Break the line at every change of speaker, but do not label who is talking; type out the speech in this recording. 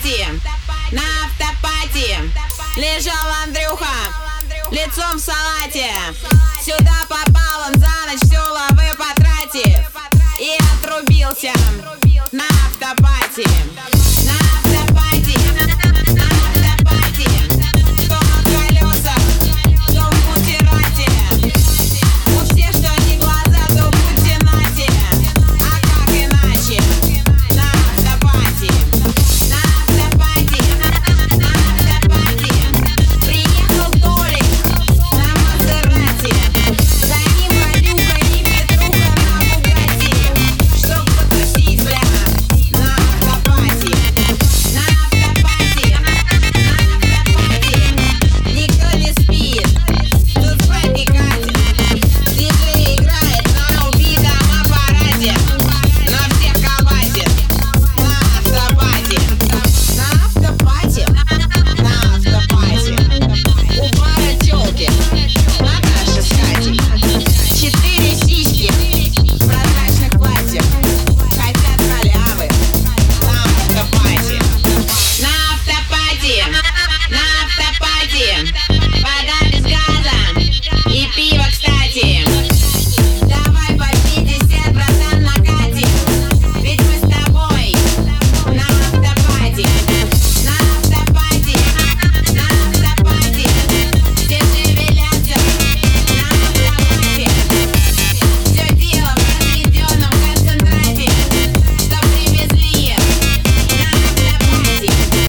на автопате лежал Андрюха лицом в салате. Сюда попал он за ночь, все лавы потратив, и отрубился на автопате.